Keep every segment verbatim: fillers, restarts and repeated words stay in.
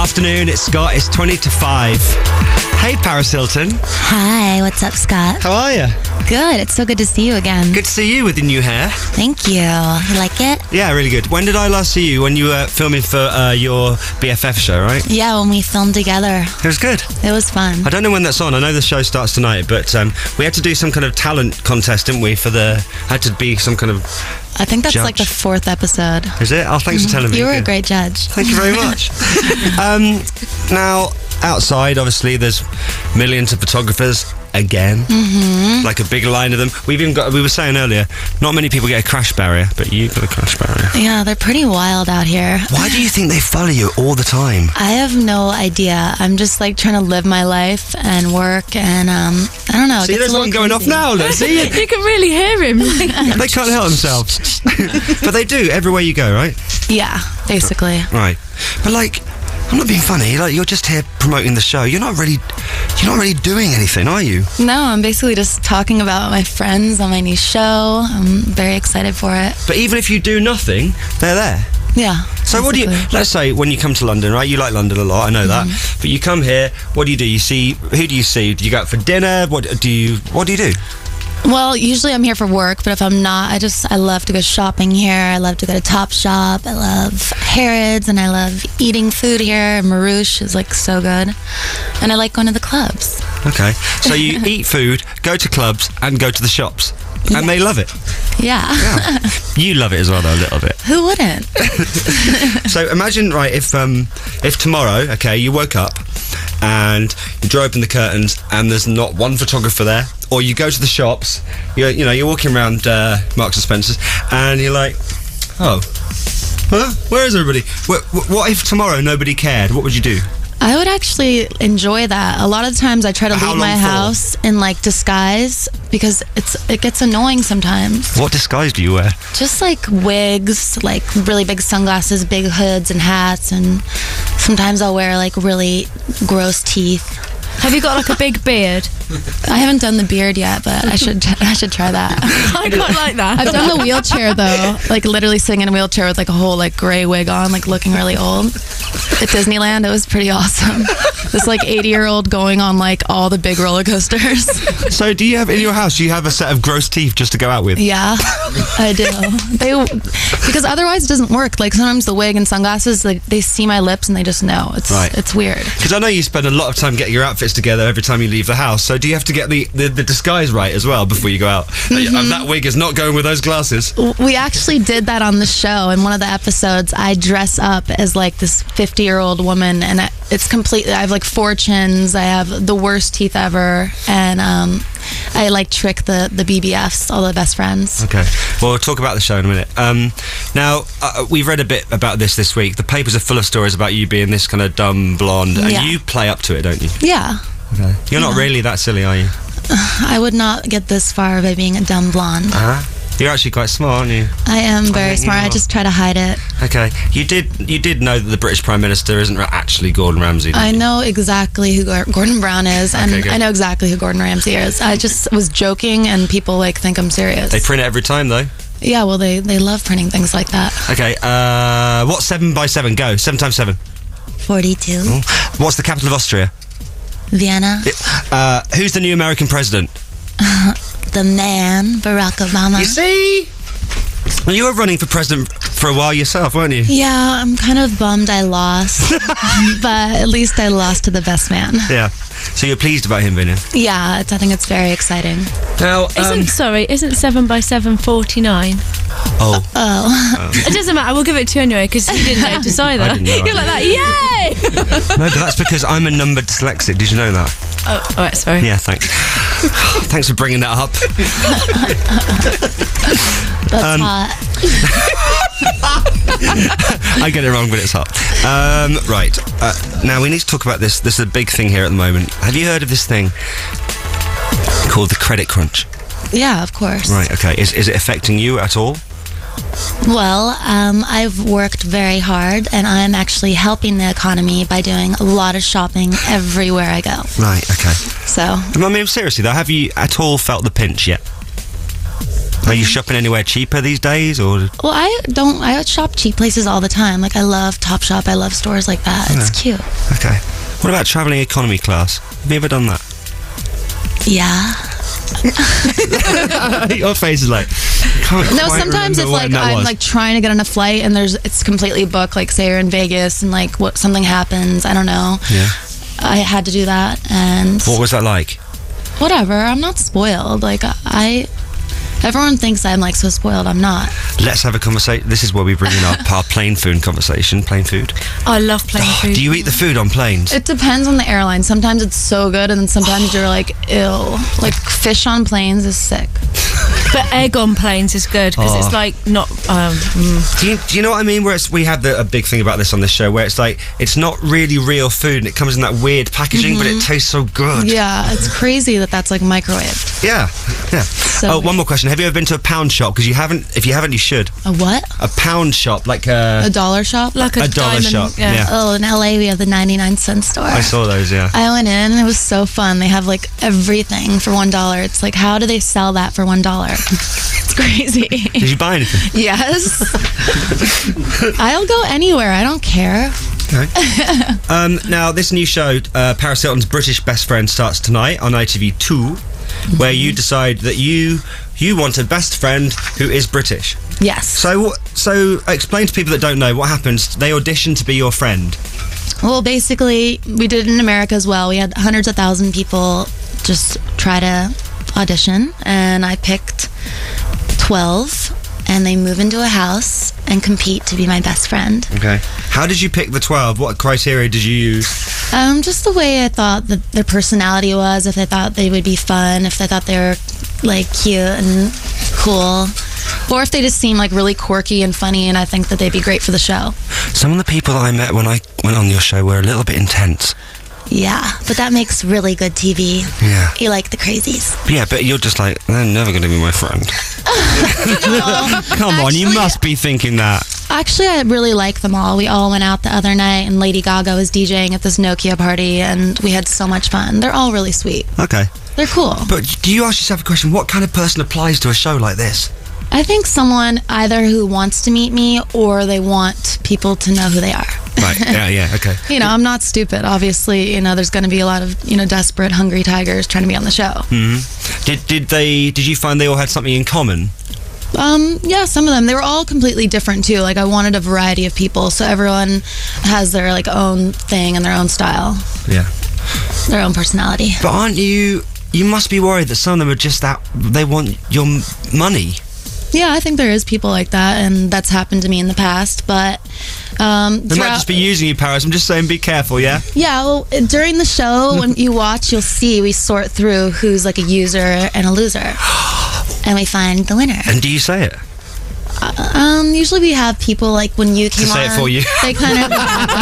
Afternoon, it's Scott. It's twenty to five. Hey, Paris Hilton. Hi, what's up, Scott? How are you? Good. It's so good to see you again. Good to see you with your new hair. Thank you. You like it? Yeah, really good. When did I last see you? When you were filming for uh, your B F F show, right? Yeah, when we filmed together. It was good. It was fun. I don't know when that's on. I know the show starts tonight, but um, we had to do some kind of talent contest, didn't we? For the had to be some kind of. I think that's judge. like the fourth episode. Is it? Oh, thanks for telling me. You were Good. a great judge. Thank you very much. um, now, outside, obviously, there's millions of photographers again. Mm-hmm. Like a big line of them. We've even got. We were saying earlier, not many people get a crash barrier, but you've got a crash barrier. Yeah, they're pretty wild out here. Why do you think they follow you all the time? I have no idea. I'm just like trying to live my life and work, and um, I don't know. See, there's one going off now. Look, see, you can really hear him. they can't help themselves, but they do everywhere you go, right? Yeah, basically. Right, but like. I'm not being funny. Like you're just here promoting the show. You're not really, you're not really doing anything, are you? No, I'm basically just talking about my friends on my new show. I'm very excited for it. But even if you do nothing, they're there. Yeah. So basically. what do you? Let's say when you come to London, right? You like London a lot. I know that. Mm-hmm. But you come here. What do you do? You see who do you see? Do you go out for dinner? What do you? What do you do? Well, usually I'm here for work, but if I'm not, I just, I love to go shopping here. I love to go to Topshop. I love Harrods, and I love eating food here. Marouche is like so good. And I like going to the clubs. Okay. So you eat food, go to clubs, and go to the shops. And Yes. they love it. Yeah. Yeah. You love it as well, though, a little bit. Who wouldn't? So imagine, right, if um, if tomorrow, okay, you woke up and you draw open the curtains and there's not one photographer there, or you go to the shops, you you know, you're walking around uh, Marks and Spencer's, and you're like, oh, huh? Where is everybody? What, what if tomorrow nobody cared? What would you do? I would actually enjoy that. A lot of times I try to How leave my long for? house in like disguise because it's it gets annoying sometimes. What disguise do you wear? Just like wigs, like really big sunglasses, big hoods and hats, and sometimes I'll wear like really gross teeth. Have you got like a big beard? I haven't done the beard yet, but I should I should try that. I quite like that. I've done the wheelchair though, like literally sitting in a wheelchair with like a whole like gray wig on, like looking really old. At Disneyland, it was pretty awesome. This like eighty year old going on like all the big roller coasters. So do you have, in your house, do you have a set of gross teeth just to go out with? Yeah, I do. They because otherwise it doesn't work. Like sometimes the wig and sunglasses, like they see my lips and they just know. It's Right. it's weird. Because I know you spend a lot of time getting your outfits together every time you leave the house. So do you have to get the, the, the disguise right as well before you go out? Mm-hmm. And that wig is not going with those glasses. We actually did that on the show. In one of the episodes, I dress up as like this fifty year old woman, and it's completely, I have like four chins, I have the worst teeth ever, and um, I like trick the, the B B Fs, all the best friends. Okay. Well, we'll talk about the show in a minute. Um, now, uh, we've read a bit about this this week. The papers are full of stories about you being this kind of dumb blonde, and Yeah. you play up to it, don't you? Yeah. Okay. You're not Yeah. really that silly, are you? I would not get this far by being a dumb blonde. Uh-huh. You're actually quite smart, aren't you? I am very think you smart. I are. just try to hide it. Okay. You did you did know that the British Prime Minister isn't actually Gordon Ramsay, didn't I you? know exactly who Gor- Gordon Brown is, and Okay, good. I know exactly who Gordon Ramsay is. I just was joking, and people like think I'm serious. They print it every time, though. Yeah, well, they, they love printing things like that. Okay. Uh, what's seven by seven? Go. Seven times seven. forty-two. What's the capital of Austria? Vienna. Uh, who's the new American president? The man, Barack Obama. You see? Well, you were running for president for a while yourself, weren't you? Yeah, I'm kind of bummed I lost, but at least I lost to the best man. Yeah. So you're pleased about him winning? Yeah, it's, I think it's very exciting. Now, Isn't um, sorry? Isn't seven by seven forty-nine? oh, Oh, It doesn't matter. We'll give it to you anyway because you didn't notice either. I didn't know You're like that. Yay! no, but that's because I'm a numbered dyslexic. Did you know that? Oh, all right. Sorry. Yeah, thanks. Thanks for bringing that up. that's Um, hot. I get it wrong, but it's hot. Um, right. Uh, now we need to talk about this. This is a big thing here at the moment. Have you heard of this thing called the credit crunch? Yeah, of course. Right. Okay. Is is it affecting you at all? Well, um, I've worked very hard, and I'm actually helping the economy by doing a lot of shopping everywhere I go. Right. Okay. So, I mean, seriously though, have you at all felt the pinch yet? Are you shopping anywhere cheaper these days, or? Well, I don't. I shop cheap places all the time. Like I love Topshop. I love stores like that. It's cute. Okay. What about travelling economy class? Have you ever done that? Yeah. Your face is like. Can't No, quite sometimes remember if when like that I'm was. like trying to get on a flight and there's it's completely booked. Like say you're in Vegas and like what something happens. I don't know. Yeah. I had to do that and What was that like? whatever. I'm not spoiled. Like I. Everyone thinks I'm like so spoiled. I'm not. Let's have a conversation. This is where we bring in our, our plane food conversation. Plane food. I love plain Oh, food. do you eat the food on planes? It depends on the airline. Sometimes it's so good, and then sometimes you're like, ew. Like fish on planes is sick. But egg on planes is good because Oh. it's like not. Um, mm. Do you, do you know what I mean? Where it's, we have the, a big thing about this on this show, where it's like it's not really real food, and it comes in that weird packaging, but it tastes so good. Yeah, it's crazy that that's like microwaved. Yeah, yeah. So oh, weird. one more question: have you ever been to a pound shop? Because you haven't. If you haven't, you should. A what? A pound shop, like a. A dollar shop? Like a, A dollar diamond, shop, yeah. Oh, in L A we have the ninety-nine cent store. I saw those. Yeah. I went in. It was so fun. They have like everything for one dollar. It's like, how do they sell that for one dollar? It's crazy. Did you buy anything? Yes. I'll go anywhere. I don't care. Okay. um, now, this new show, uh, Paris Hilton's British Best Friend, starts tonight on I T V two, where you decide that you you want a best friend who is British. Yes. So, so explain to people that don't know what happens. They audition to be your friend. Well, basically, we did it in America as well. We had hundreds of thousand people just try to audition, and I picked twelve, and they move into a house and compete to be my best friend. Okay. How did you pick the twelve? What criteria did you use? Um, just the way I thought that their personality was, if I thought they would be fun, if I thought they were like cute and cool, or if they just seem like really quirky and funny, and I think that they'd be great for the show. Some of the people that I met when I went on your show were a little bit intense. Yeah, but that makes really good T V. Yeah. You like the crazies. Yeah, but you're just like, they're never going to be my friend. Come on, you Actually- must be thinking that. Actually, I really like them all. We all went out the other night, and Lady Gaga was DJing at this Nokia party, and we had so much fun. They're all really sweet. Okay. They're cool. But do you ask yourself a question? What kind of person applies to a show like this? I think someone either who wants to meet me or they want people to know who they are. Right, yeah, yeah, okay. You know, I'm not stupid. Obviously, you know, there's going to be a lot of, you know, desperate, hungry tigers trying to be on the show. Mm-hmm. Did did they? Did you find they all had something in common? Um, yeah, some of them. They were all completely different too. Like I wanted a variety of people, so everyone has their like own thing and their own style, Yeah. their own personality. But aren't you? You must be worried that some of them are just that they want your m- money. Yeah, I think there is people like that, and that's happened to me in the past. But um, They might throughout- just be using you, Paris. I'm just saying, be careful, yeah. yeah. Well, during the show, when you watch, you'll see we sort through who's like a user and a loser, and we find the winner. And do you say it? Um, usually we have people like when you came say it on, for you. They kind of.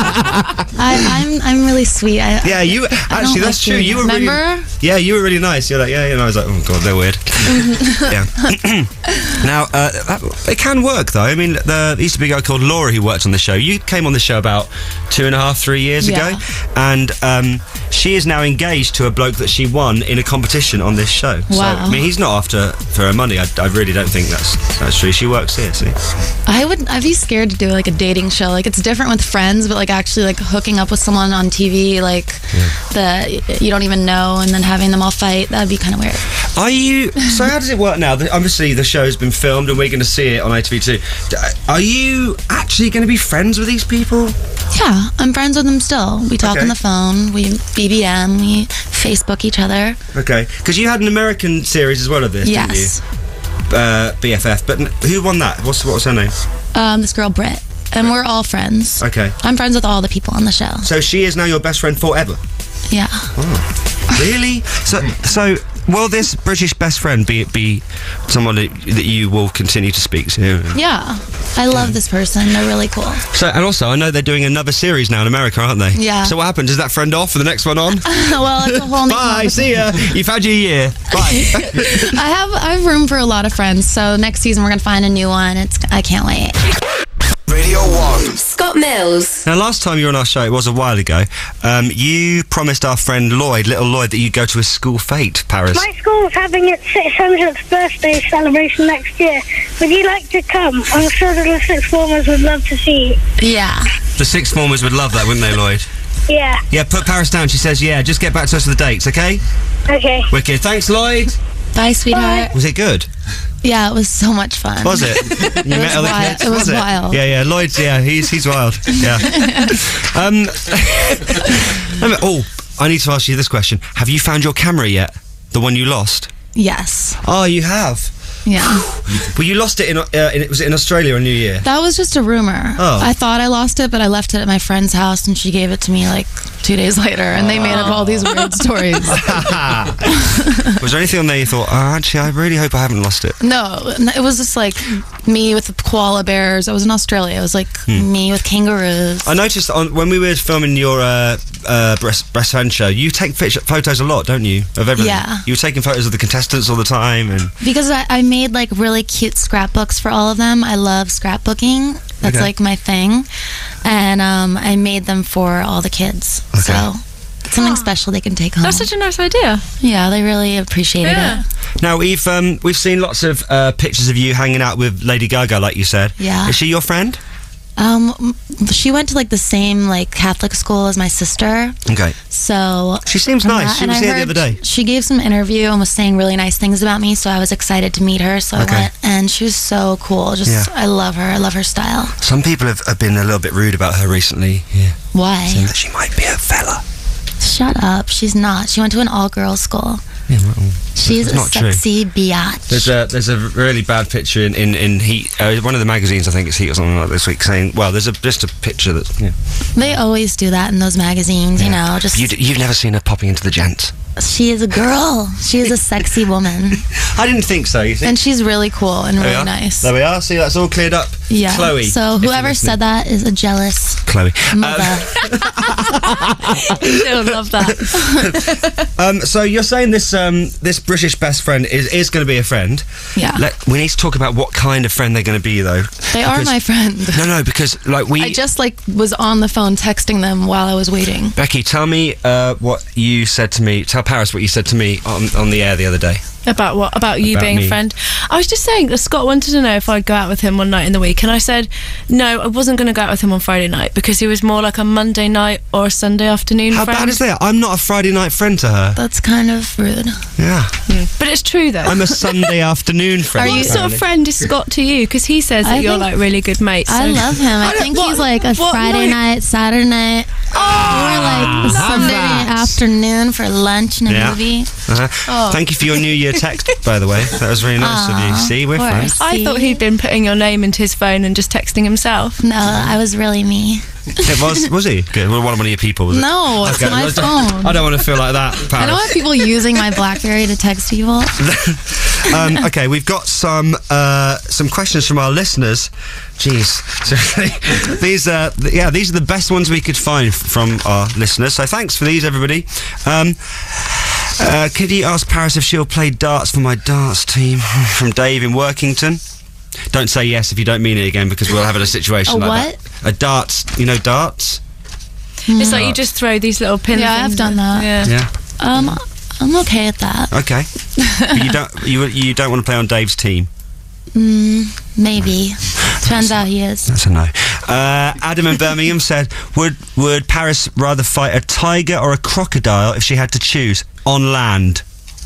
I, I'm I'm really sweet. I, Yeah, you I actually. don't That's like true. doing You it. were Remember? really. Yeah, you were really nice. You're like, yeah, yeah. And I was like, oh god, they're weird. Yeah. Now, uh, that, it can work though. I mean, the, there used to be a guy called Laura who worked on the show. You came on the show about two and a half, three years Yeah. ago, and um, she is now engaged to a bloke that she won in a competition on this show. So, Wow. I mean, he's not after for her money. I, I really don't think that's that's true. She works here. See. I would. I'd be scared to do like a dating show. Like it's different with friends, but like actually like hooking up with someone on T V, like that you don't even know, and then having them all fight. That'd be kind of weird. Are you? So how does it work now? The- Obviously, the show's been filmed, and we're going to see it on I T V two. D- Are you actually going to be friends with these people? Yeah, I'm friends with them still. We talk Okay. on the phone. We B B M. We Facebook each other. Okay, because you had an American series as well of this, Yes. didn't you? Uh, B F F. But n- who won that? What's what was her name? Um, this girl Britt, and we're all friends. Okay, I'm friends with all the people on the show. so she is now your best friend forever. Yeah. Really? So, so will this British best friend be be someone that, that you will continue to speak to? Yeah. I love this person. They're really cool. So, and also, I know they're doing another series now in America, aren't they? Yeah. So what happens? Is that friend off for the next one on? Well, it's a whole new Bye. conversation. See ya. You've had your year. Bye. I have I have room for a lot of friends. So next season we're gonna find a new one. It's I can't wait. Radio Radio one. Scott Mills. Now, last time you were on our show, it was a while ago, um, you promised our friend Lloyd, little Lloyd, that you'd go to a school fete, Paris. My school's having its six hundredth birthday celebration next year. Would you like to come? I'm sure that the sixth formers would love to see you. Yeah. The sixth formers would love that, wouldn't they, Lloyd? Yeah. Yeah, put Paris down. She says, yeah, just get back to us with the dates, okay? Okay. Wicked. Thanks, Lloyd. Bye, sweetheart. Was it good? Yeah, it was so much fun. Was it? You met was other wild. kids? It was wild. Yeah, yeah. Lloyd's, yeah, he's he's wild. Yeah. um, oh, I need to ask you this question. Have you found your camera yet? The one you lost? Yes. Oh, you have? Yeah. Well, you lost it in, uh, in, was it in Australia on New Year? That was just a rumor. Oh. I thought I lost it, but I left it at my friend's house, and she gave it to me like two days later, and they made up all these weird stories. Was there anything on there you thought, oh, actually, I really hope I haven't lost it? No, it was just like me with the koala bears. I was in Australia. It was like Hmm. me with kangaroos. I noticed on, when we were filming your uh, uh, breast, breastfed show, you take picture, photos a lot, don't you? Of everything. Yeah. You were taking photos of the contestants all the time, and Because I, I made like really cute scrapbooks for all of them. I love scrapbooking. That's Okay. like my thing. And um, I made them for all the kids. Okay. So it's something special they can take home. That's such a nice idea. Yeah, they really appreciated Yeah. it. now we've um, we've seen lots of uh, pictures of you hanging out with Lady Gaga, like you said. Yeah. Is she your friend? Um, m- she went to like the same like Catholic school as my sister. Okay. So She seems from nice. that- She and was I here the heard other day. She gave some interview and was saying really nice things about me, so I was excited to meet her. So Okay. I went, and she was so cool. Just Yeah. I love her. I love her style. Some people have, have been a little bit rude about her recently. Yeah. Why? Saying that she might be a fella. Shut up. She's not. She went to an all-girls school. Yeah, well, She's that's a not true. sexy biatch. There's a there's a really bad picture in in, in Heat, uh, one of the magazines, I think it's Heat or something like this week, saying, well, there's a just a picture that. Yeah. They always do that in those magazines, you know. Just You d- you've never seen her popping into the gents. she is a girl. She is a sexy woman, I didn't think so. You think? and she's really cool and There we really are. nice. There we are. See, that's all cleared up. Yeah. Chloe. So if you're whoever listening. said that is a jealous Chloe. mother. I love that. Um, so you're saying this um, this British best friend is, is going to be a friend. Yeah. Let, we need to talk about what kind of friend they're going to be, though. They are Because- my friend. No, no, because like we. I just like was on the phone texting them while I was waiting. Becky, tell me uh, what you said to me. Tell Paris what you said to me on, on the air the other day. About what? About you About being me. a friend? I was just saying that Scott wanted to know if I'd go out with him one night in the week, and I said no, I wasn't going to go out with him on Friday night because he was more like a Monday night or a Sunday afternoon How friend. bad is that? I'm not a Friday night friend to her. That's kind of rude. Yeah. But it's true though. I'm a Sunday afternoon friend. What sort of apparently. friend is Scott to you? Because he says that I you're think- like really good mates. I so- love him. I, I don't- think what- he's like a what Friday night? night, Saturday night, or like a Sunday that. afternoon for lunch and a Yeah. movie. Uh-huh. Oh. Thank you for your New Year text, by the way. That was really nice of you. Aw, See, we're of friends. course. I thought he'd been putting your name into his phone and just texting himself. No, I was really me. It was, was he? Good. Well, one of your people, was it? No, it's Okay, my I don't- phone. I don't want to feel like that, I Paris. don't want people using my BlackBerry to text people. um, okay, we've got some uh, some questions from our listeners. Jeez, seriously, these uh, th- yeah, these are the best ones we could find f- from our listeners. So thanks for these, everybody. Um, uh, could you ask Paris if she'll play darts for my darts team? From Dave in Workington. Don't say yes if you don't mean it again, because we'll have a situation A like what? that. A darts, you know, darts. It's like you just throw these little pins. Yeah, I've in done the- that. Yeah. Yeah. Um, I'm okay at that. Okay. But you don't you you don't want to play on Dave's team. Mm, maybe. Turns out he is. That's a no. Uh, Adam in Birmingham said, would would Paris rather fight a tiger or a crocodile if she had to choose on land?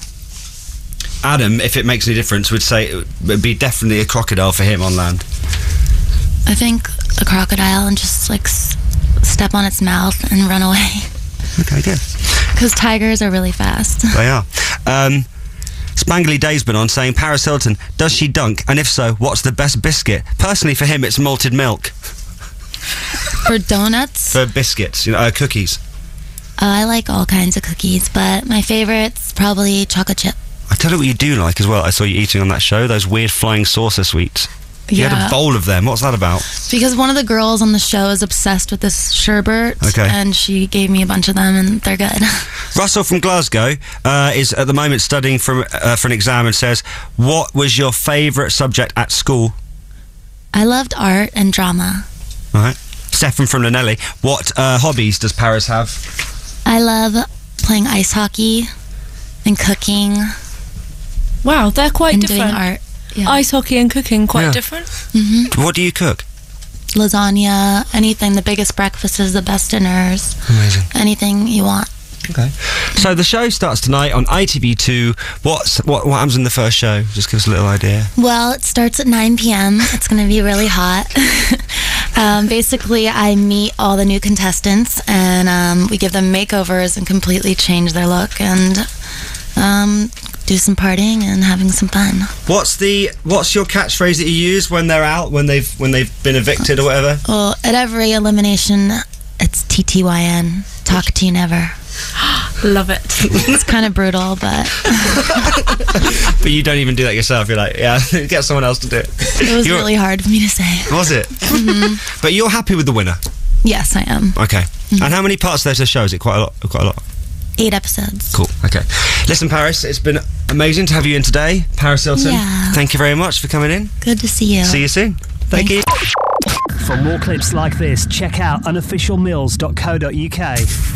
Adam, if it makes any difference, would say it would be definitely a crocodile for him on land. I think a crocodile and just like s- step on its mouth and run away. Okay, good. Because tigers are really fast. They are. Um, Spangly Day's been on saying, Paris Hilton, does she dunk? And if so, what's the best biscuit? Personally, for him, it's malted milk. For donuts, For biscuits, you know, uh, cookies. uh, I like all kinds of cookies, but my favorite's probably chocolate chip. I tell you what you do like as well. I saw you eating on that show, those weird flying saucer sweets. You had Yeah. a bowl of them. What's that about? Because one of the girls on the show is obsessed with this sherbet, Okay. and she gave me a bunch of them, and they're good. Russell from Glasgow uh, is at the moment studying for, uh, for an exam and says, what was your favourite subject at school? I loved art and drama. All right. Stefan from Llanelli. What uh, hobbies does Paris have? I love playing ice hockey and cooking Wow, they're quite and different. doing art. Yeah. Ice hockey and cooking, quite Yeah. different. hmm What do you cook? Lasagna, anything, the biggest breakfasts, the best dinners, Amazing. anything you want. Okay. So the show starts tonight on I T V two. What's what? What happens in the first show? Just give us a little idea. Well, it starts at nine p.m. It's going to be really hot. um, basically, I meet all the new contestants and um, we give them makeovers and completely change their look and um, do some partying and having some fun. What's the What's your catchphrase that you use when they're out, when they've when they've been evicted or whatever? Well, at every elimination, it's T T Y N. Talk to you never. Love it. It's kind of brutal, but But you don't even do that yourself. You're like, yeah, get someone else to do it. it was You're- really hard for me to say. Was it? But you're happy with the winner. Yes, I am. Okay. And how many parts there's a show? Is it quite a lot? Quite a lot. Eight episodes. Cool. Okay. Listen, Paris, it's been amazing to have you in today. Paris Hilton. Yeah. Thank you very much for coming in. Good to see you. See you soon. Thank Thanks. you. For more clips like this, check out unofficial mills dot co dot uk.